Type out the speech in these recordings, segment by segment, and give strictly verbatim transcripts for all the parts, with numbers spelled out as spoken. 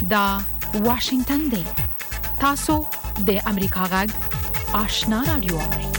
دا واشنگتن دی. تاسو د امریکا غږ آشنا رادیو.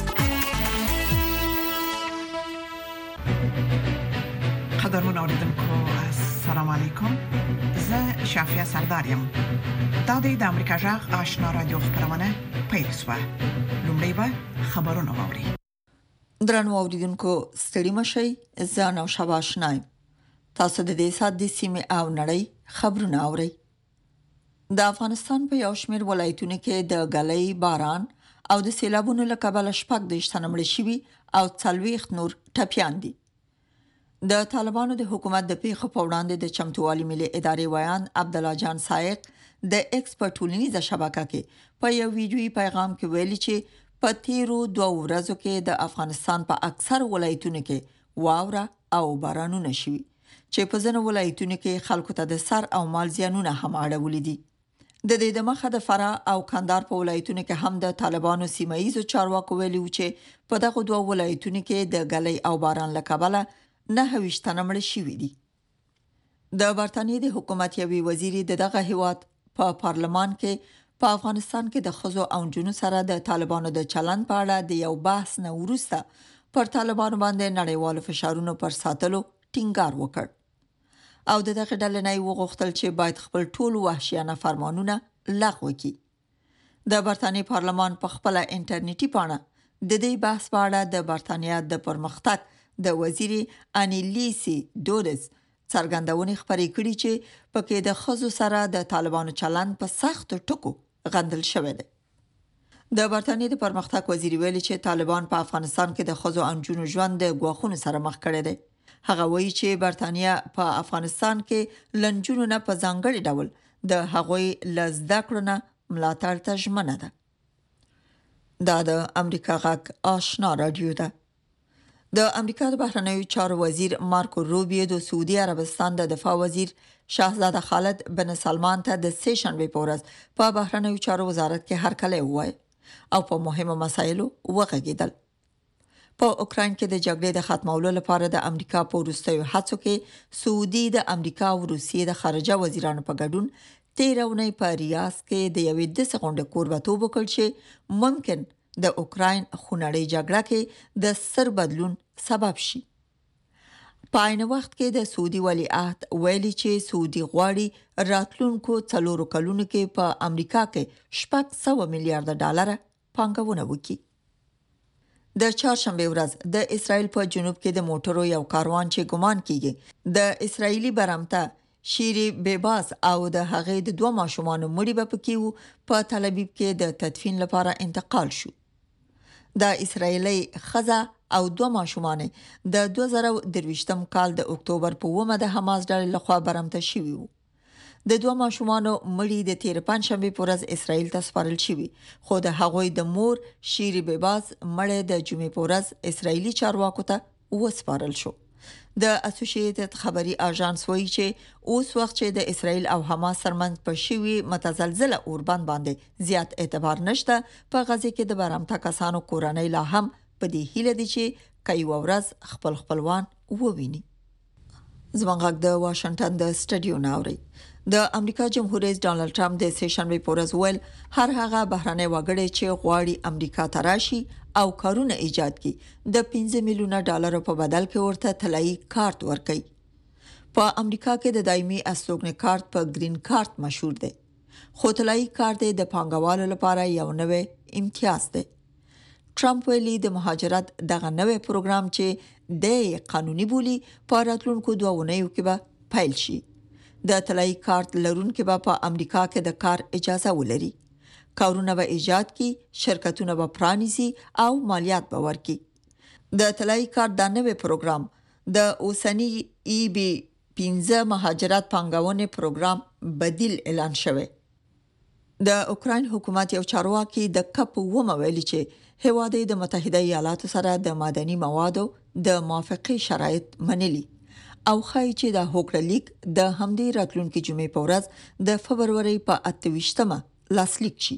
قدرمن اوریدونکو السلام علیکم. زه شافیا سردارم. دا د امریکا غږ آشنا رادیو خبرونه پیل شوه. لومړی به خبرونه واوري. درنو اوریدونکو ستړي مشئ. زه نو شاباشنایم. تاسو د دې سات د سیمه او نړۍ خبرونه اورئ. د افغانستان په یو شمېر ولایتونو کې د غلې باران او د سیلابونو له کبله شپږ د شتنمړ شوي او څلويخ نور ټپيان دي. د طالبانو د حکومت د پیښو په وړاندې د چمتووالي ملي ادارې ویان عبد الله جان سایق د ایکس په ټولنیزه شبکه کې په یو ویډیوي پیغام کې ویلي چې په تیرو دوه ورځو کې د افغانستان په اکثر ولایتونو کې واوره او بارانونه شوي چې په ځینو ولایتونو کې خلکو ته د سر او مال زیانونه هم اړولي دي. د دې د مخه د فراه او کندهار په ولایتونو کې هم د طالبانو سیمایي چارواکو ویلي و چې په دغه دوه ولایتونو کې د غلې او باران له کبله نه ویشتنه مړ شوي دي. د برتانیې د حکومت یوې وزیرې د دغه هیواد په پارلمان کې په افغانستان کې د خزو او جنو سره د طالبانو د چلند په اړه د یو بحث نه وروسته پر طالبانو باندې نړیوالو فشارونو پر ساتلو ټینګار وکړ او د دغه ډلې نه وغوښتل چې باید خپل ټول وحشیانه فرمانونه لغوه کړي. د برتانیې پارلمان په خپل انټرنیټي پاڼه د دې بحث په اړه د برتانیې د پرمختګ د وزیر انیلیسی دورز څرګندونې خبرې کړې چې پکې د خزو سره د طالبانو چلند په سخت ټکو غندل شوی دی. د برتانیې د پرمختګ وزیر ویلي چې طالبان په افغانستان کې د خزو او نجونو ژوند د غواخونو سره مخ کړی دی. هغه وایي چې برتانیې په افغانستان کې لنجونو نه په ځانګړي ډول د هغوی لزده کړنه ملاتړ ته ژمنه ده. دا د امریکا غږ آشنا رادیو ده. د امریکا د بهرنیو چارو وزیر مارکو روبیو د سعودي عربستان د دفاع وزیر شاهزاده خالد بن سلمان ته د سه شنبه په ورځ په بهرنیو چارو وزارت کې هرکلی وویل او په مهمو مسایلو وغږیدل. په اوکراین کې د جګړې د ختمولو لپاره د امریکا په وروستیو هڅو کې سعودي د امریکا او روسیې د خارجه وزیرانو په ګډون تیرونی په ریاض کې د یوې د سغونډې کوربتوب وکړ چې ممکن د اوکراین خونړۍ جګړه کې د سر بدلون سبب شي. په عین وخت کې د سعودي ولیعهد ویلي چې سعودي غواړي راتلونکو څلورو کلونو کې په امریکا کې شپږ سوه میلیارډ ډالر پانګونه وکړي. د چهارشنبه ورځ د اسرایل په جنوب کې د موټرو یو کاروان چې ګمان کیږي د اسرایلی برمته شيري بیباس او د هغې د دوه ماشومان مړي به پکې په تل ابیب کې د تدفین لپاره انتقال شو. د اسرایلی خزه او دوه ماشومان د دوه زره درویشتم کال د اکتوبر په اوومه د حماس ډلې لخوا برمته شوي وو. د دوه ماشومانو مړي د تیر پنځشنبه په ورځ اسرایل ته سپارل شوي، خو د هغوی د مور شيري بیباس مړی د جمعې په ورځ اسرایلی چارواکو ته وسپارل شو. د اسوسییټډ خبري اژانس وایي چې اوس وخت چې د اسرایل او حماس ترمنځ په شوي متزلزله اوربند باندې زیات اعتبار نشته، په غزه کې د برمته کسانو کورنۍ لا هم په دې هیله دي چې کای ورځ خپل خپلوان وویني. زمونږ د واشنگټن د سټډیو ناوړي د امریکا جمهور رئیس ډانلډ ټرمپ د سه شنبه په ورځ ویل هر هغه بهرنی وګړي چې غواړي امریکا ته راشي او کارونه ایجاد کړي د پنځه میلیونه ډالر په بدل کې ورته طلایي کارت ورکړي. په امریکا کې د دایمي استوګنې کارت په گرین کارت مشهور دی، خو طلایي کارت د پانګوالو لپاره یو نوې امتیاز دی. ټرمپ ویلي د مهاجرت دغه نوې پروګرام چې د قانوني بولی په راتلونکو دوه اونیو کې به پیل شي. د طلایي کارت لرونکو به په امریکا کې د کار اجازه ولري، کارونه به ایجاد کی، شرکتونه به پرانیزي او مالیات به ورکړي. د طلایي کارت د نوې پروګرام د اوسنی ای بی پنځه مهاجرت پانګونې پروګرام بدیل اعلان شوی. د اوکراین حکومت یو چارواکي د کپ ومه ویلي چې هیواد د متحده ایالاتو سره د معدني موادو د موافقې شرایط منلي او خای چې د هوکړه لیک د همدې راتلونکي جمعې په ورځ د فبروري په اته ویشتمه لاسلیک شي.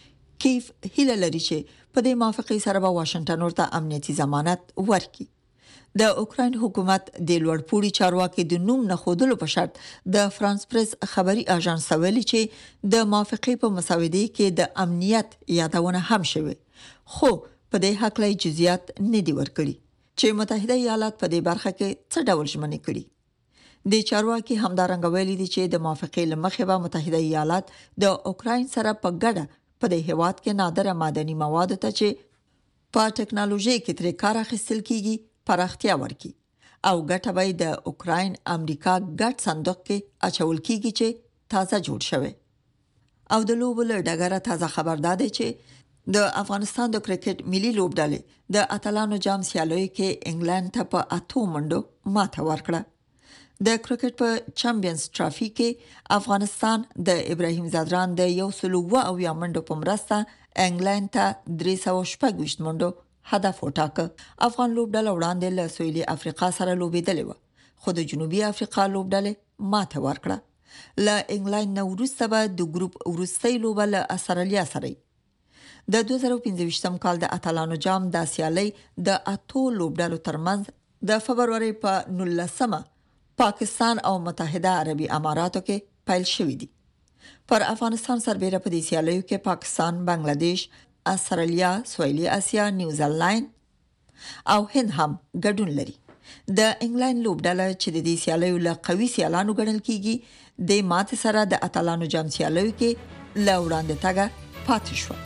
کیف هیله لري چې په دې موافقې سره به واشنگټن ورته امنیتي ضمانت ورکړي. د اوکراین حکومت د لوړپوړي چارواکي د نوم نه خودلو په شرط د فرانس پریس خبري اژانس ویلي چې د موافقې په مسودې کې د امنیت یادونه هم شوه، خو په دې حق لای جزئیات نه دی ورکړي چې متحده ایالات په دې برخه کې څه ډول ژمنې کړي. د چارواکي همدارنګ ویلي دي چې د موافقې لمخې به متحده ایالات د اوکراین سره په ګډه په دې هیواد کې نادره معدني مواد ته چې په ټکنالوژي کې تر کار اخیستل کیږي پراختیا ورکړي او ګټه به د اوکراین امریکا ګډ صندوق کې اچول کیږي چې تازه جوړ شوی. او د لوبو له ډګره تازه خبر داده چې د افغانستان د کرکټ ملي لوبډلې د اتلانو جام سیالیو کې انګلند ته په اتو منډو ماته ورکړه. د کرکټ په چمپیونز ټرافي کې افغانستان د ابراهیم زادران د یو سلو او یا منډو په مرسته انګلند ته درې سوه شپږ ویشت منډو هدف وټاکه. افغان لوبډله وړاندې له سویلي افریقا سره لوبېدلې و، خو د جنوبي افریقا لوبډله ماته ورکړه. له انګلند نه وروسته به د ګروپ وروستۍ لوبه له استرالیا سره د دوه زره پنځه کال د اتلانو جام د سیالۍ د اتو لوبډلو ترمنځ د فبروري په نولسمه پاکستان او متحده عربي اماراتو کې پیل شوې دي. پر افغانستان سربېره په دې سیالیو کې پاکستان، بنگلاديش، استرالیا، سویلي اسیا، نیوزیلند او هند هم ګډون لري. د انګلند لوبډله چې د دې سیالیو له قوي سیالانو ګڼل کیږي د ماته سره د اتلانو جام سیالیو کې له وړاندې تګه پاتې شو.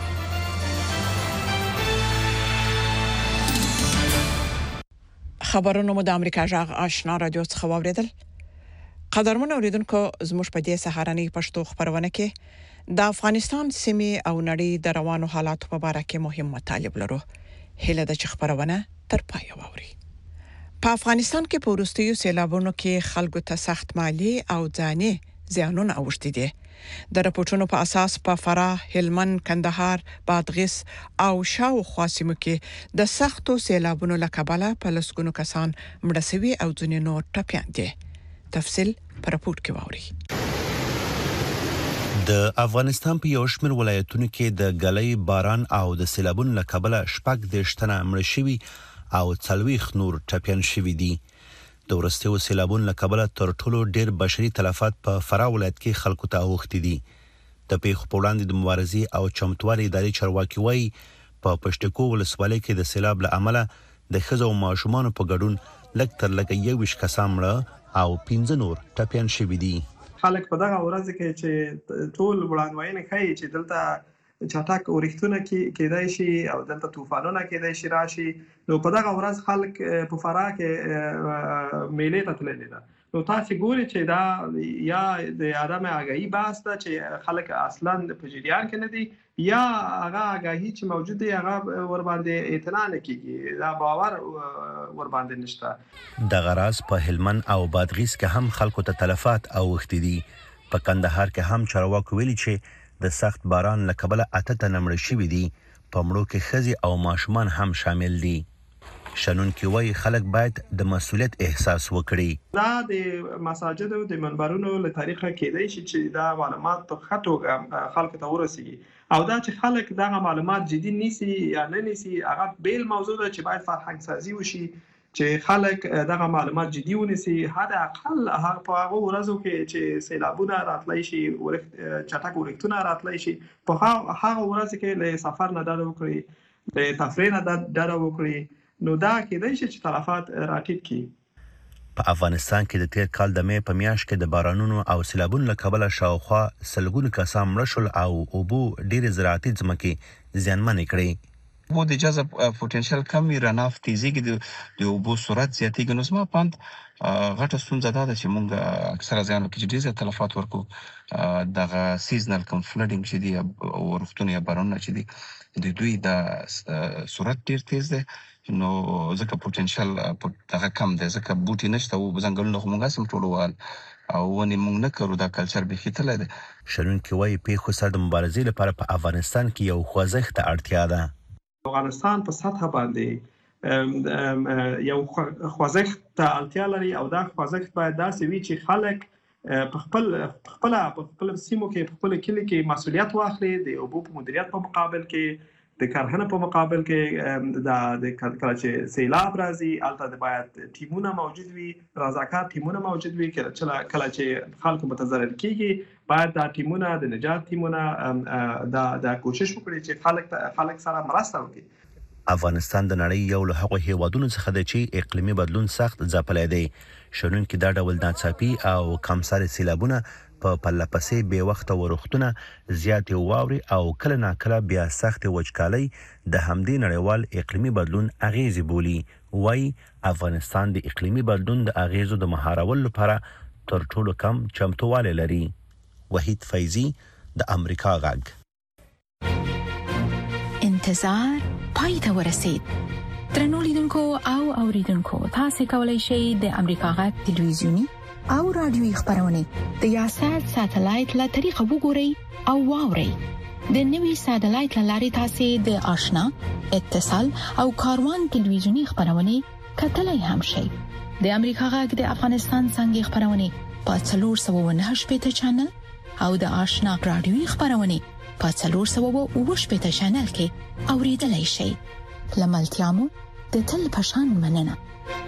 خبرونه مو د امریکا جغ آشنا رادیو څخه واوریدل. قدرمن اوریدونکو، زموږ په دې سهارنۍ پښتو خبرونه کې د افغانستان سیمې او نړۍ د روانو حالاتو په اړه کې مهم مطالب لرو. هله د چ خبرونه تر پای واوري. په افغانستان کې په وروستیو سیلابونو کې خلکو ته سخت مالی او ځاني زیانونه اوښتي دي. د راپورټونو په اساس په فراه، هلمند، کندهار، بادغیس او شاوخوا سیمو کې د سختو سیلابونو له کبله په لسګونو کسان مړه شوي او ځینې نور ټپیان دي. تفصیل پر راپورټ کې واوري. د افغانستان په یو شمېر ولایتونو کې د غلې باران او د سیلابونو له کبله شپږ دېرش تنه مړه شوي او څلوېښت نور ټپیان شوي دي. د وروستیو سیلابونو له کبله تر ټولو ډېر بشري تلفات په فراه ولایت کې خلکو ته اوښتي دي. د پیښو په وړاندې د مبارزې او چمتووالي ادارې چارواکي وایي په پښتکو ولسوالۍ کې د سیلاب له امله د ښځو او ماشومانو په ګډون لږ تر لږه یوویشت کسان مړه او پنځه نور ټپیان شوي دي. خلک په دغه ورځ کې چې ټول وړاندوینه کوي چې دلته چټک اورښتونه کې کېدای شي او دلته طوفانونه کېدای شي راشي، نو په دغه ورځ خلک په فراه کې میلې ته تللي دي. نو تاسو ګورئ چې دا یا د عدم آگاهی بحث ده چې خلک اصلا په جریان کې نه دي، یا هغه آگاهی چې موجود دی هغه ور باندې اعتنا نه کیږي، دا باور ور باندې نشته. د غراس په هلمند او بادغیس کې هم خلکو ته تلفات اوښتي دي. په کندهار کې هم چارواکو ویلي چې د سخت باران له کبله اته تنه مړه شوي دي. په مړو کې ښځې او ماشومان هم شامل دي. شنونکي وایي خلک باید د مسؤلیت احساس وکړي. دا د مساجدو د منبرونو له طریقه کېدای شي چې دا معلومات په ښه توګه خلکو ته ورسیږي، او دا چې خلک دغه معلومات جدي نیسي یا نه نیسي هغه بیل موضوع ده چې باید فرهنګ سازي وشي چې خلک دغه معلومات جدي ونیسي. حد اقل هغه په هغه ورځو کې چې سیلابونه راتلی شي، چټک اورښتونه راتلی شي، په هغه ورځ کې له سفر نه ډډه وکړي، له تفریح نه ډډه وکړي، نو دا کېدای شي چې تلفات راټیټ کړي. په افغانستان کې د تیر کال د مې په میاشت کې د بارانونو او سیلابونو له کبله شاوخوا سلګونه کسان مړه شول او اوبو ډېرې زراعتي ځمکې زیانمنې کړې. اوبو د جذب پوتنشل کم وي، رناف تیزیږي، د اوبو سرعت زیاتېږي. نو زما پاند غټه ستونزه دا ده چې موږ اکثره ځایانو کې چې ډېر زیات تلفات ورکړو، دغه سیزنل کم فلډینګ چې دي او ورښتونه یا بارانونه چې دي د دوی د سرعت ډېر تیز دی، نو ځکه پوتنشل دغه کم دی، ځکه بوټي نشته او ځنګلونه خو موږ هسې ټولوال او ونې موږ نه کرو، دا کلچر بیخي تللی دی. شنونکي وایي پیښو سره د مبارزې لپاره په افغانستان کې یو خوځښت ته اړتیا ده. افغانستان په سطح باندې یو خوځښت ته اړتیا لري، او دا خوځښت باید داسې وي چې خلک په خپل خپل په خپل سیمو کې په خپل کلی کې مسؤلیت واخلي، د اوبو په مدیریت په مقابل کې د کارخانه په مقابل کې د د کله چې سیلاب راځي البته د باید ټیمونه موجود وي رضاکار ټیمونه موجود وي کله کله چې خلکو متضرر کیږي باید د ټیمونه د نجات ټیمونه د د کوشش وکړي چې خلک خلک سره مرسته وکړي افغانستان د نړۍ یو له هغو هیوادونو څخه دی چې اقلیمي بدلون سخت ځپلی دی شنونکي دا ډول ناڅاپي او کمسارې سیلابونه په پرله پسې بې وخته ورښتونه زیاتې واورې او کله ناکله بیا سختې وچکالۍ د همدې نړیوال اقلیمي بدلون اغیزې بولي وایي افغانستان د اقلیمي بدلون د اغیزو د مهارولو لپاره تر ټولو کم چمتووالی لري وحید فیضي د امریکا غږ انتظار پای ته ورسید درنو لیدونکو او اوریدونکو تاسو کولی شئ د امریکا غږ تلویزیونی او رادیوي خبرونه د یاشر ساتلایت له طریقو وګورئ او واورئ د نوي ساتلایت لارې تاسو د آشنا اتصال او کاروان تلویزیونی خبرونه کتلای هم شئ د امریکا غږ د افغانستان څنګه خبرونه په څلور سوه و نهه شپږ چنل او د آشنا رادیوي خبرونه په څلور سوه و اووه شپږ چنل کې اوریدلای شئ لملتيامو د تل پشان مننه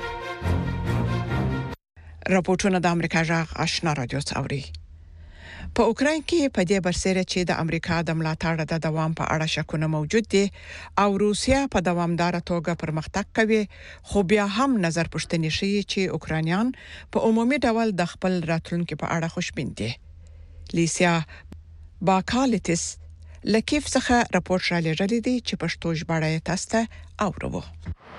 راپورټونه د امریکا جغ آشنا رادیو څوري په اوکراین کې په دې برسره چې د امریکا د ملاتړ د دوام په اړه شکونه موجود دي او روسیا په دوامدار توګه پرمختګ کوي خو بیا هم نظر پوښتنې شي چې اوکرانیان په عمومي ډول د خپل راتلونکو په اړه خوشبین دي لیسیا باکالیتس لکیف څخه راپورټ را لېږلی دی چې پښتو ژباړه تاسو ته اورو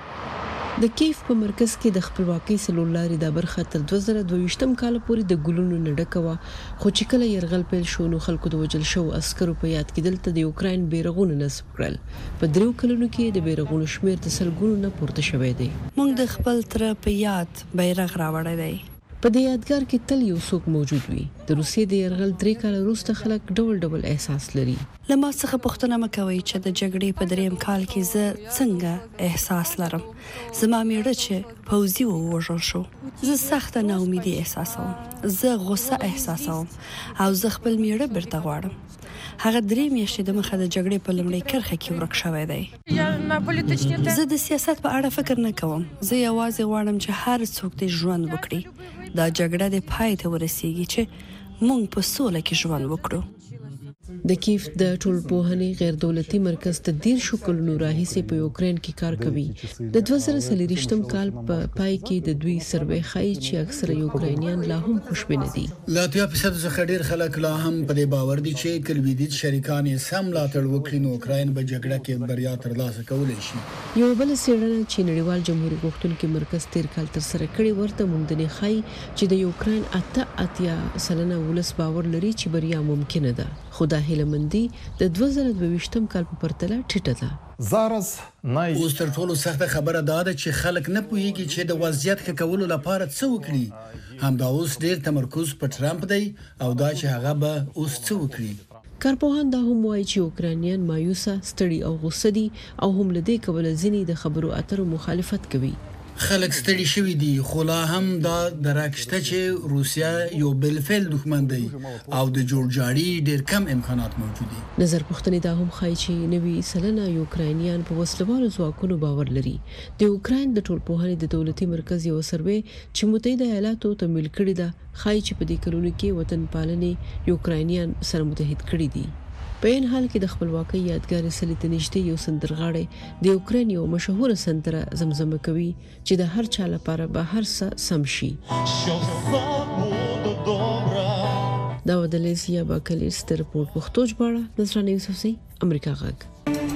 د کیف په مرکز کې د خپلواکۍ سلولاري د برخه تر دوه زره دوه ویشتم کال پورې د ګلونو نډکوا خو چې کله يرغل پیل شو نو خلکو د وجل شو عسکرو په یاد کې دلته د یوکرين بیرغونه نصب کړل په دریو کلونو کې د بیرغونو شمیر د سلګونو نه پورته شوی دی موږ د خپل تر په یاد بیرغ راوړی دی په دې یادګار کې تل یو څوک موجود وي د روسیې د يرغل درې کال وروسته خلک ډول ډول احساس لري لمه څخه پوښتنه مکوي چې د جګړې په دریم کال کې زه څنګه احساس لرم زما میړه چې پوزي ووژل شو زه سخت نه امیدي احساسوم زه غوسه احساسوم او زه خپل میړه بیرته غواړم هغه درې میاشتې د مخه د جګړې په لومړۍ کرخه کې ورک شوی دی زه د سیاست په اړه فکر نه کوم زه یوازې غواړم چې هر څوک د ژوند وکړي دا جګړه د پای ته ورسیږي چې موږ په سوله کې ژوند وکړو د کیف د ټولپوهنې غیر دولتي مرکز ته ډیر شکلونو راهیسې په یوکرين کې کار کوي د دوه زره څلوېښتم کال په پای کې د دوی سروې ښایي چې اکثره یوکرانیان لا هم خوشبینه دي لا اتیا فیصد څخه ډیر خلک لا هم په دې باور دي چې کلویدي شریکان یې سم لا تړ وکړي نو اوکراین به جګړه کې بریا ترلاسه کولای شي یو بل څېړنه چې نړیوال جمهوریت غوښتونکي مرکز تیر کال تر سره کړي ورته موندنې ښایي چې د یوکرين اته اتیا سلنه ولس باور لري چې بریا ممکنه ده خدا هیلمندي د دوه زره دوه ویشتم کال په پرتله ټیټه ده زارس نای اوس تر ټولو سخته خبره دا ده چې خلک نه پوهیږي چې د وضعیت ښه کولو لپاره څه وکړي همدا اوس ډیر تمرکز په ټرمپ دی او دا چې هغه به اوس څه وکړي کارپوهان دا هم وایي چې اوکرانیان مایوسه ستړي او غوسه دي او هم لدې کبل ځینې د خبرو اترو مخالفت کوي خلک ستړي شوي دي خو لا هم دا دراکشته چې روسیا یو بلفل دښمن دی او د جوړجاړي ډیر کم امکانات موجود دي نظر پوښتنې دا هم ښایي چې نوي سلنه یوکرانیان په وسلوالو ځواکونو باور لري د یوکرين د ټولپوهنې د دولتي مرکز یو سروې چې متحده ایالاتو تمویل کړی دا ښایي چې په دې کلونو کې وطن پالنې یوکرانیان سره متحد کړي دي په ان حال کې د خپلواکۍ یادګار سلی ته نږدې یو سندرغاړی د یوکرين یو مشهور سندره زمزمه کوي چې د هر چا لپاره به هر څه سم شي دا د لیسیا باکلیس د رپورټ پښتو ژباړه نظرانه یوسفزي امریکا غږ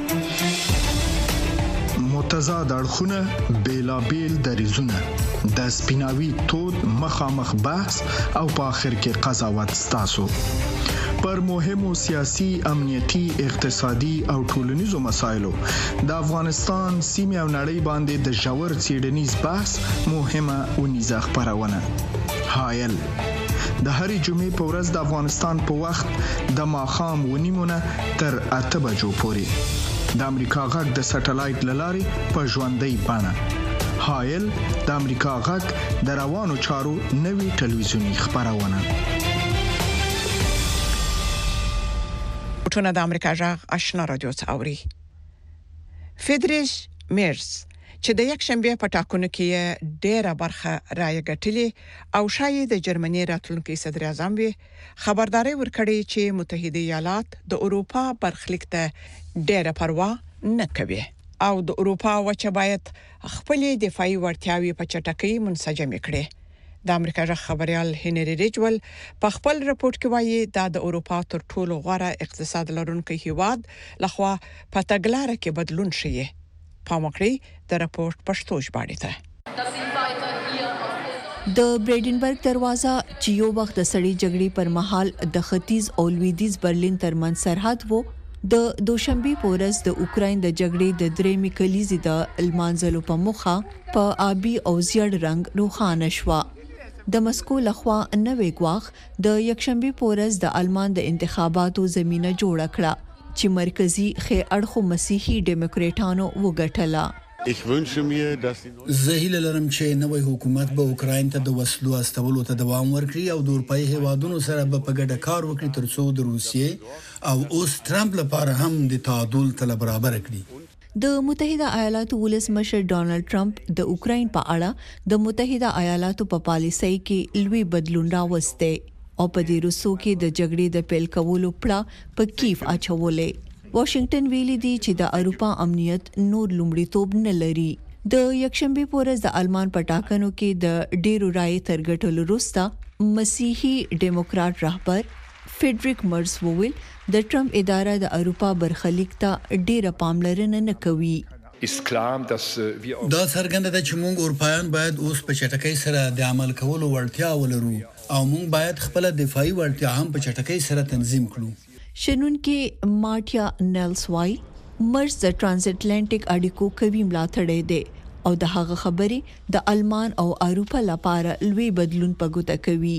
متضاد اړخونه بیلابیل دریزونه د سپیناوي تود مخامخ بحث او په اخر کې قضاوت ستاسو پر مهمو سیاسي امنیتي اقتصادي او ټولنیزو مسایلو د افغانستان سیمه او نړۍ باندې د ژور څېړنیز بحث مهمه ونیزه خبرونه حایل د هرې جمعې په ورځ د افغانستان په وخت د ماښام ونیمونه تر اته بجو پورې د امریکا غږ د سټلایټ لارې په ژوندۍ بڼه حایل د امریکا غږ د روانو چارو نوي ټلویزیونی خبرونه ټونه د امریکا جغ آشنا رادیو څوري فیدریش میرز چې د یک شنبه په ټاکنو کې ډېره برخه رایه ګټلې او شاید د جرمني راتلونکي صدر اعظم وي خبرداري ورکړي چې متحده ایالات د اروپا برخلیک ته ډېره پروا نه کوي او د اروپا وچه باید خپل دفاعي وړتیاوي په چټکۍ منسجم کړي د امریکا ژغ خبريال هنري ریجول په خپل رپورت کې وایي دا د اروپا تر ټولو غوره اقتصاد لرونکي هیواد لخوا په تګلارې کې بدلون شي پامکړی د رپورت پښتو ژباړه ته د برېډنبرګ دروازه چې یو وخت د سړی جګړې پر مهال د ختیځ او لویدیځ برلین ترمنځ سرحد وو د دوشنبه پورز د اوکراین د جګړې د درېمې کلیزې د المانزلو په مخه په آبي او زیړ رنگ روښانه شو د مسکو لخوا نوې غواخ د یکشنبه پورز د آلمان د انتخاباتو زمينه جوړ کړه چې مرکزی خې اړخو مسیحي ډیموکراټانو وګټله زه هیله لرم چې نوې حکومت به اوکراین ته د وسلو استولو ته دوام ورکړي او د اروپאי هیوادونو سره به په ګډه کار وکړي ترڅو د روسیې او اوس ټرمپ لپاره هم د تعادل طلب برابر کړي د متحده ایالاتو ولسمشر ډونالد ټرمپ د اوکراین په اړه د متحده ایالاتو په پالیسۍ کې لوی بدلون راوسته او په دې روسو کې د جګړې د پیل کولو پړه په کیف اچولې واشنگټن ویلي دی چې د اروپا امنیت نور لومړیتوب نه لري د یکشنبه پورز د آلمان په ټاکنو کې د ډیرو رای ترګټلو وروسته مسیحي ډیموکرات رهبر فریډریک مرز وویل د ټرمپ اداره د اروپا برخلیک ته ډیره پاملرنه نه کوي دا څرګنده ده چې موږ اروپایان باید اوس په چټکۍ سره د عمل کولو وړتیا ولرو او موږ باید خپل دفاعي وړتیا هم په چټکۍ سره تنظیم کړو شنن کې مارټیا نیلس وای مرز د ترانزاتلانټیک اړیکو کوي ملاتړ دی او د هغه خبري د آلمان او اروپا لپاره لوی بدلون په ګوته کوي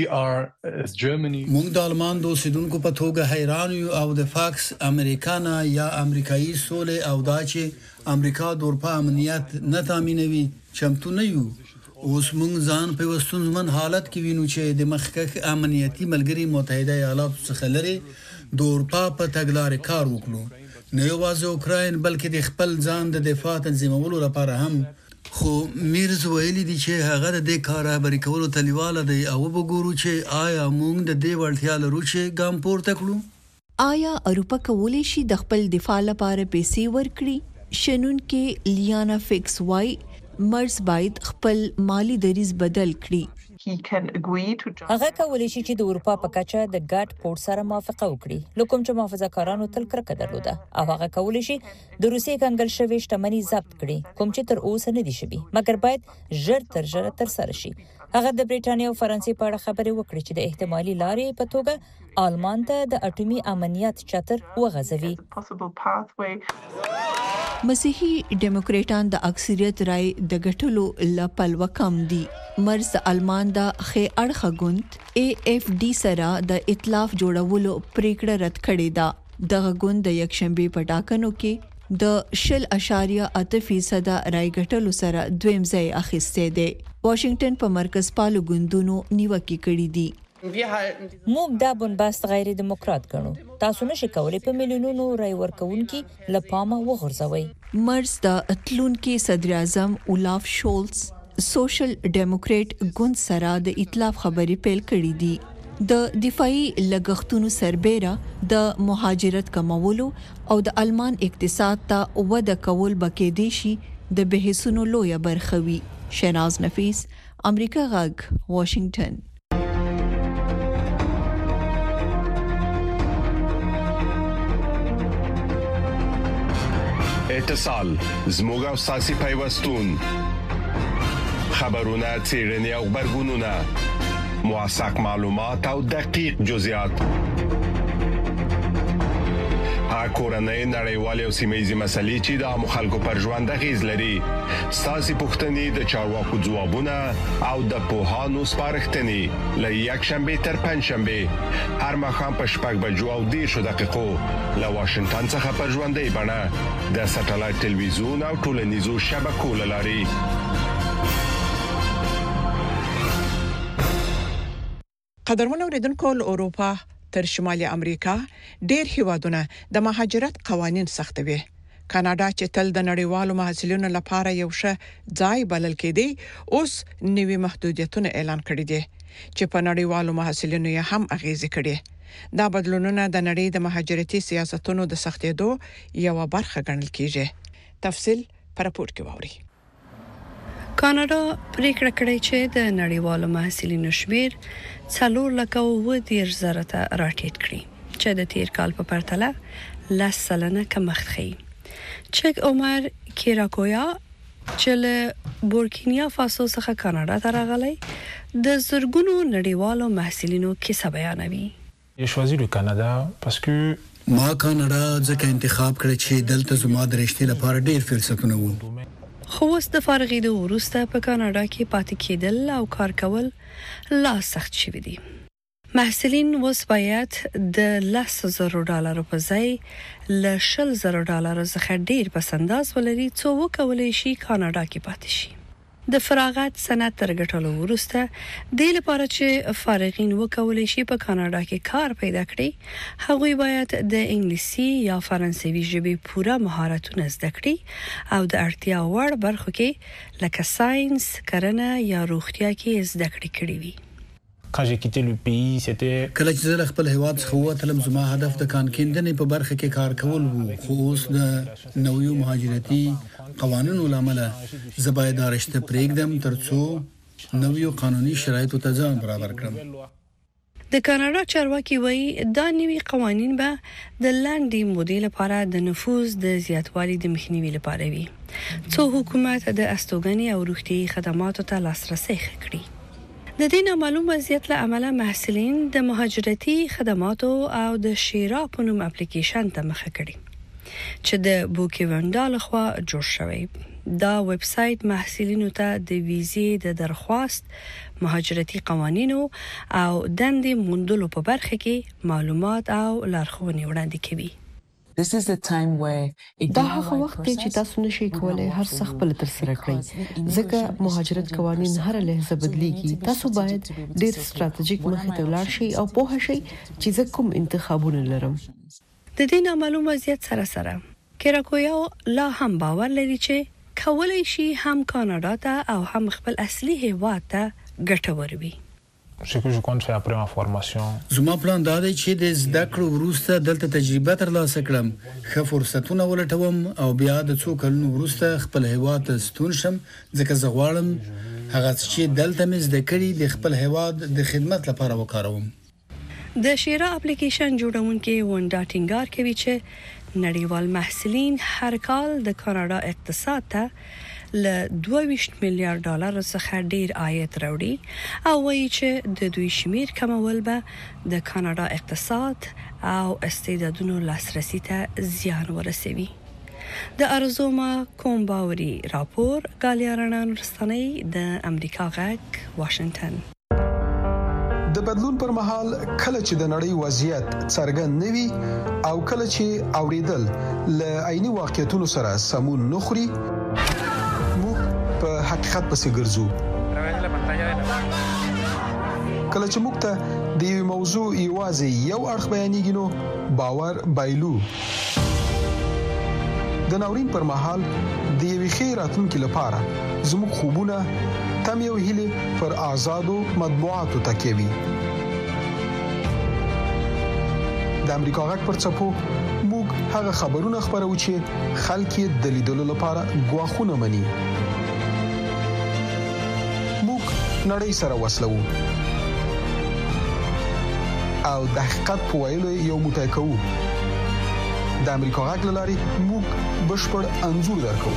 موږ د آلمان د اوسیدونکو په توګه حیران یو او د فاکس امریکانا یا امریکایي سولې او دا چې امریکا د اروپا امنیت نه تامینوي چمتو نه یو اوس موږ ځان په وستونزمن حالت کې وینو چې د مخکښ امنیتي ملګری متحده ایالاتو څخه لري د اروپا په تګلارې کار وکړو نه یوازې اوکراین بلکې د خپل ځان د دفاع تنظیمولو لپاره هم خو میرز ویلي دي چې هغه د دې کار خبرې کولو تلیواله دی او وګورو چې آیا موږ د دې وړتیا لرو چې ګام پورته کړو آیا اروپا کولی شي د خپل دفاع لپاره پیسې ورکړي شنن کې لیانا فکس وای مرز باید خپل مالی دریز بدل کړي هغه کولی شي چې د اروپا په کچه د ګډ پورت سره موافقه وکړي لکه چې محافظه‌کارانو تل کرکه درلوده او هغه کولی شي د روسي کنګل شوی شتمنۍ ضبط کړي کوم چې تر اوسه نه دي شوی مګر باید ژر تر ژره تر سره شي هغه د بریټانیا او فرانسې په اړه خبرې وکړي چې د احتمالي لارې په توګه آلمان ته د اټومي امنیت چتر وغځوي مسیحي ډیموکراټان د اکثریت رائے د غټلو لپلو کم دي مرز آلمان د خې اړخ غوند اے اف ډي سره د ائتلاف جوړولو پریکړه رد کړې ده د غوند د یکشنبه پټاکنو کې د شل اشاریه اته فیصد رائے غټلو سره دویم ځای اخیسته دي واشنگټن په مرکز پالو ګوندونو نیوکه کړې دي موږ دا بنبست غیر دموکرات ګڼو تاسو نشئ کولای په میلیونونو رای ورکوونکي لپامه وغورځوي مرز د اتلونکي صدر اعظم اولاف شولز سوشل ډیموکرات ګوند سره د ائتلاف خبرې پیل کړې دي د دفاعي لګښتونو سربېره د مهاجرت کمولو او د آلمان اقتصاد ته وده کول بکې دي شي د بحثونو لویه برخوي شناز نفیس امریکا غږ واشنگټن اتصال زموږ او ساسي پیوستون خبرونه چیرنی او خبرګونونه موثق معلومات او دقیق جزئیات کورنۍ نړیوالې او سیمه‌یزې مسلې چې د مخالکو پر ژوند غیز لري ساسي پښتنې د چارواکو ځوابونه او د پوهانو سپارښتنې ل یک شنبه تر پنځ شنبه هر مخام په شپږ بجو او دیرشو دقیقو له واشنگټن څخه پر ژوندۍ بڼه د ساتلایت ټلویزیون او ټولنیزو شبکو لاري قدرمن اوریدونکو اروپا تر شمالي امریکا ډېر هیوادونه د مهاجرت قوانين سختوي کاناډا چې تل د نړیوالو محصلینو لپاره یو ښه ځای بلل کېدی اوس نوي محدودیتونه اعلان کړي دي چې په نړیوالو محصلینو یې هم اغیزه کړي دا بدلونونه د نړۍ د مهاجرتي سیاستونو د سختېدو یو برخه ګڼل کیږي تفصیل پر راپور کې ووري کاناډا پریکړه کړې چې د نړیوالو محصلینو شمیر څلور لکه و دېرش زره ته راټیټ کړي چې د تیر کال په پرتله لس سلنه کمښت ښیي چک عمر کیراکویا چې له بورکینیا فاسو څخه کاناډا ته راغلی د زرګونو نړیوالو محصلینو کیسه بیانوي J'ai choisi le Canada parce que ما کاناډا ځکه انتخاب کړ چې دلته زما د رښتې لپاره ډیر فرصتونه وو خو اوس د فارغېدو وروسته په کاناډا کې پاتې کېدل او کار کول لا سخت شوي دي محصلین اوس باید د لس زره ډالرو په ځای له شل زره ډالرو څخه ډیر پس انداز ولري څو وکولای شي کاناډا کې پاتې شي د فراغت سند تر ګټلو وروسته د لپاره چې فارغین وکولای شي په کاناډا کې کار پیدا کړي هغوی باید د انګلیسي یا فرانسوي ژبې پوره مهارتونه زده کړي او د اړتیا وړ برخو کې لکه ساينس کرنه یا روغتیا کې زده کړې کړي وي quand j'ai quitté le pays c'était کله چې زه خپل هیواد څخه ووتلم زما هدف د کانکیندنې په برخه کې کار کول وو خو اوس د نویو مهاجرتي قوانینو لامل زه باید دا رشته پرېږدم ترڅو نویو قانوني شرایطو ته ځان برابر کړم د کاناډا چارواکي وایي دا نوي قوانين به د لاندې مودې لپاره د نفوذ د زیاتوالي د مخنیوي لپاره وي څو حکومت د استوګنې او روغتي خدماتو ته لاسرسي کړي د دې نامعلوم وضعیت له امله محصلین د مهاجرتي خدماتو او د شیرا په نوم اپلیکیشن ته مخه کړي چې د بوکیوندا لخوا جوړ شوی دا ویب سټ محصلینو ته د ویزې د درخواست مهاجرتي قوانینو او دندې موندلو په برخه کې معلومات او لارښوونې وړاندې کوي This is the time where دا هغه وخت دی چې تاسو نشئ کولای هر څه خپل تر سره کړئ ځکه مهاجرت قوانين هر لحظه بدليږي تاسو باید ډیر ستراتیژیک مخې ته ولاړ شئ او پوه شئ چې زه کوم انتخابونه لرم د دې نامعلوم وضعیت سره سره کیراکویا لا هم باور لري چې کولای شي هم کاناډا ته او هم خپل اصلي هیواد ته ګټور وي ce que je compte faire après ma formation زما پلان دا دی چې د زده کړو وروسته دلته تجربه ترلاسه کړم ښه فرصتونه ولټوم او بیا د څو کلونو وروسته خپل هیواد ته ستون شم ځکه زه غواړم هغه چې دلته مې زده کړي د خپل هیواد د خدمت لپاره وکاروم د شیرا اپلیکیشن جوړونکي ونډا ټینګار کوي چې نړیوال محصلین هر کال د کاناډا اقتصاد ته له دوه ویشت میلیارډ ډالر څخه ډیر عاید راوړي او وایي چې د دوی شمیر کمول به د کاناډا اقتصاد او استعدادونو لاسرسي ته زیان ورسوي د ارزوما کومباوري راپور ګالیارانان رسنۍ د امریکا غږ واشنگټن د بدلون پر مهال کله چې د نړۍ وضعیت څرګند نوي او کله چې اوریدل ل عیني واقعیتونو سره سمون نخري په حقیقت پسې ګرځو کله چې موږ ته د یو موضوع یوازې یو اړخ بیانېږي نو باور بایلو د ناورین پر مهال د یوې ښې راتلونکې لپاره زموږ خوبونه تم یو هیله پر آزادو مطبوعاتو تکیه وي د امریکا غږ پر څپو موږ هغه خبرونه خبرو چې خلک یې د لیدلو لپاره غواخونه مني نړۍ سره وسلو او د حقیقت په ویلو یو موټی کوو د امریکا غږ لاري موږ بشپړ انزور درکو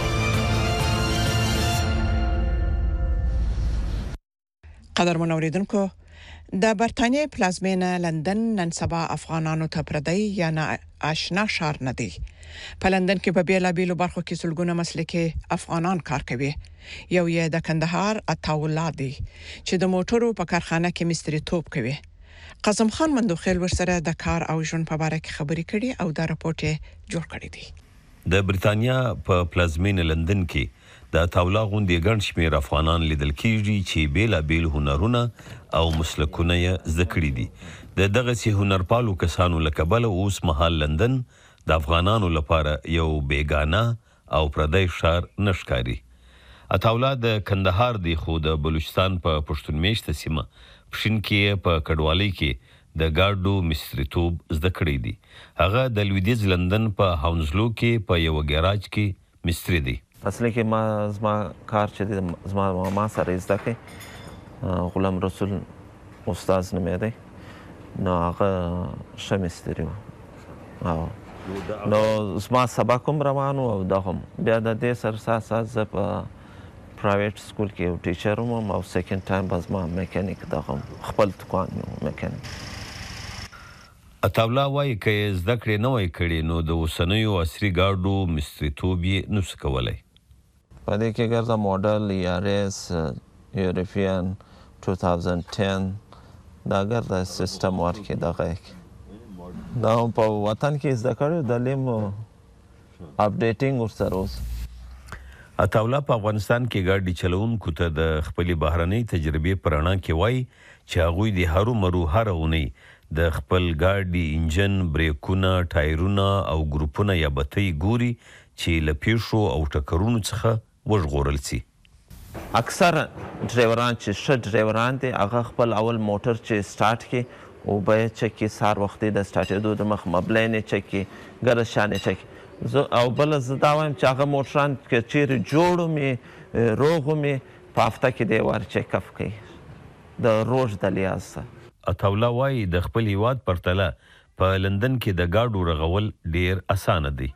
قدرمن اوریدونکو د برتانیې پلازمینه لندن نن سبا افغانانو ته پردی یا نه آشنا شهر نه دی په لندن کې په بیلا بیلو برخو کې سلګونه مسلکي افغانان کار کوي یو یې د کندهار عطاوالله دی چې د موټرو په کارخانه کې مستری توپ کوي قاسم خان مندوخیل ورسره د کار او ژوند په اړه خبرې کړي او دا راپورټ جوړ کړی دی د برتانیا په پلازمینه لندن کې د عطاوالله غونډې ګڼ شمېر افغانان لیدل کېږي چې بیلا بیل هنرونه او مسلکونه یې زده کړي دي د دغه سي هنرپالو کسانو لکه بل اوس مهال لندن د افغانانو لپاره یو بیگانه او پردی ښار نه ښکاري. عطاالله د کندهار دی، خو د بلوچستان په پښتون میشته سیمه پښین کې په کډوالۍ کې د ګاډو مستریتوب زده کړی دی. هغه د لویدیځ لندن په هاونزلو کې په یو ګراج کې مستری دی. اصلي کې ما زما کار چې دی زما ماما سره زده کړی، غلام رسول استاد نومېدی، نو هغه ښه مستري و. نو زما سبق هم روان و او دا هم بیا د دې سره سات سات زه په پرایویټ سکول کې یو ټیچر وم او سیکنډ ټایم به زما میکانیک دا هم خپل دکان مې میکانیک. عطاالله وایي که یې زده کړې نه وای کړې نو د اوسنیو عصري ګاډو مستریتوب یې نه سو کولی. په دې کې ګرځه موډل ایاریس یوروپین two thousand ten دا ګرځه سیسټم ورکې دغه کې دا هم په وطن کې زده کړی، د لیم اپډیټینګ ورسره اوس. عطاالله په افغانستان کې ګاډي چلوونکو ته د خپلې بهرنۍ تجربې په رڼا کې وایي چې هغوی د هرو مرو هره اونۍ د خپل ګاډي انجن، بریکونه، ټایرونه او ګروپونه یا بتۍ ګوري چې له پیښو او ټکرونو څخه وژغورل سي. اکثر ډرایوران چې ښه ډرایوران دي هغه خپل اول موټر چې سټارټ کړي او باید چک کړي سهار وختي د سټارټېدو د مخ مبلین یې چک کړي، ګرز شان یې چک کړي. زه او بله زه دا وایم چې هغه موټران که چیرې جوړ ومې روغ ومې په هفته کې دی ور چک اپ کوي د روژ د لیاز سره. عطاالله وایي د خپل هیواد پرتله په لندن کې د ګاډو رغول ډیر اسانه دی.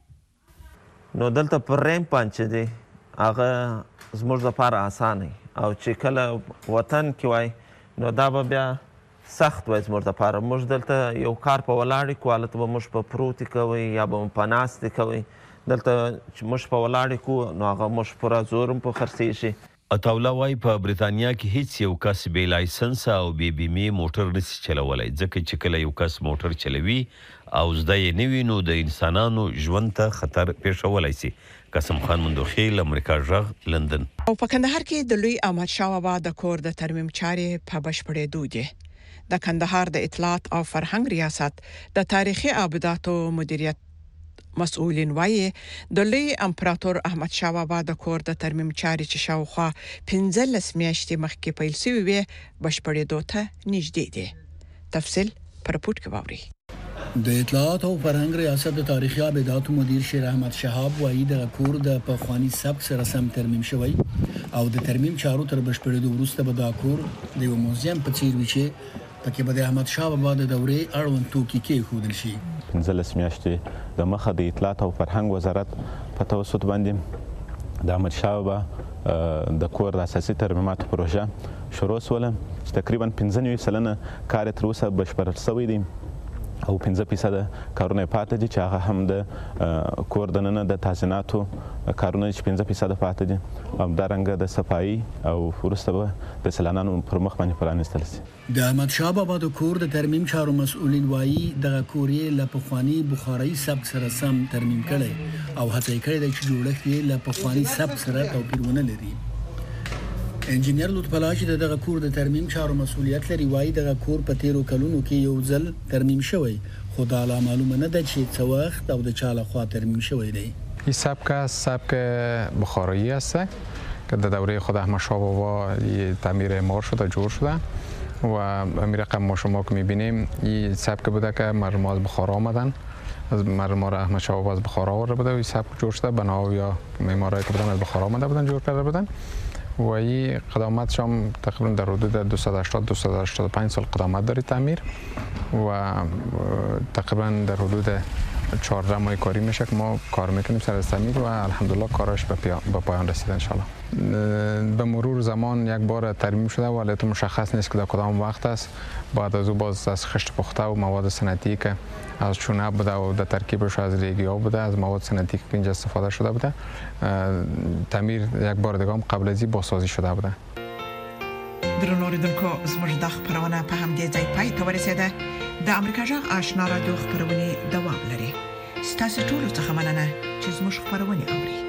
نو دلته پر ریم پانچ دی هغه زموږ لپاره اسانه او چې کله وطن کې وای نو دا به بیا سخت وای زموږ لپاره. موږ دلته یو کار په ولاړې کو، هلته به موږ په پروتې کوئ یا به مو په ناستې کوئ. دلته چې موږ په ولاړې کو نو هغه موږ پوره زور هم په خرڅېږي. عطاالله وایي په بریتانیا کې هیڅ یو کس بې لایسنسه او بې بیمې موټر نشي چلولی، ځکه چې کله یو کس موټر چلوي او زده یې نه وي نو د انسانانو ژوند ته خطر پیښولی سي. قاسم خان مندوخیل، امریکا غږ، لندن. او په کندهار کې د لوی احمدشاه بابا د کور د ترمیم چارې په بشپړېدو دي. د کندهار د اطلاعات او فرهنګ ریاست د تاریخي ابداتو مدیریت مسؤلین وایي د لوی امپراتور احمد شاه بابا د کور د ترمیم چارې چې شاوخوا پنځلس میاشتې مخکې پیل شوې وې بشپړېدو ته نږدې دي. تفصیل پر پورت کې واوري. د اطلاعات او فرهنګ ریاست د تاریخي ابداتو مدیر شیر احمد شهاب وایي د کور د پخوانی سبک سره سم ترمیم شوی او د ترمیم چارو تر بشپړېدو وروسته به دا کور د یو موزیم په څیر وي چې پکې به د احمد شاه بابا د دورې اړوند توکي کېښودل شي. پنځلس میاشتې د مخه د اطلاعات او فرهنګ وزارت په توسط باندې د احمد شاه بابا د کور د اساسي ترمیماتو پروژه شروع شوله چې تقریبا پنځه نوي سلنه کار تر اوسه بشپړ شوی دی او پنځه فیصده کارونه پاتې دي چې هغه هم د کور دننه د تزییناتو کارونه چې پنځه فیصده پاتې دي او همدارنګه د صفایي او وروسته به د سیلانیانو پر مخ باندې پرانیستل شي. د احمد شاه بابا د کور د ترمیم چارو مسؤلین وایي دغه کور یې له پخواني بخاري سبک سره سم ترمیم کړی او هڅه یې کړې ده چې جوړښت یې له پخواني سبک سره توپیر ونه لري. انجینر لطف الله چې دغه کور د ترمیم چارو مسؤلیت لري وایي دغه کور په تیرو کلونو کې یو ځل ترمیم شوی، خو دا لا معلومه نه ده چې څه وخت او د چا لخوا ترمیم شوی دی. این سبک سبک بخارایی است که در دوره خود احمد شاه بابا تعمیر اعمار شده جور شده و همین رقم ما شما که میبینیم این سبک بوده که مردم از بخارا آمدن، از مردم احمد شاه بابا از بخارا آورده بوده و این سبک جور شده، بنا یا معمارایی که بودن از بخارا آمده بودن جور کرده بودن و این قدامتش هم تقریبا در حدود دویست و هشتاد تا دویست و هشتاد و پنج سال قدامت داره تعمیر و تقریبا در حدود چهارده ماه کاری میشه که ما کار میکنیم سر از تعمیر و الحمدلله کارش به پایان رسیده ان شاء الله. به مرور زمان یک بار ترمیم شده ولی تو مشخص نیست که در کدام وقت است. بعد از او باز از خشت پخته و مواد صنعتی که از چونه بوده و در ترکیبش از ریگی ها بوده، از مواد صنعتی که اینجا استفاده شده بوده، تعمیر یک بار دیگه هم قبل از این بازسازی شده بوده. درنو اوریدونکو زموږ د خبرونه په همدې ځای پای ته ورسېده. د امریکا جغ آشنا رادیو خبرونه دوام لري. ستاسو ټول څه مننه چې زموږ خبرونه اوري.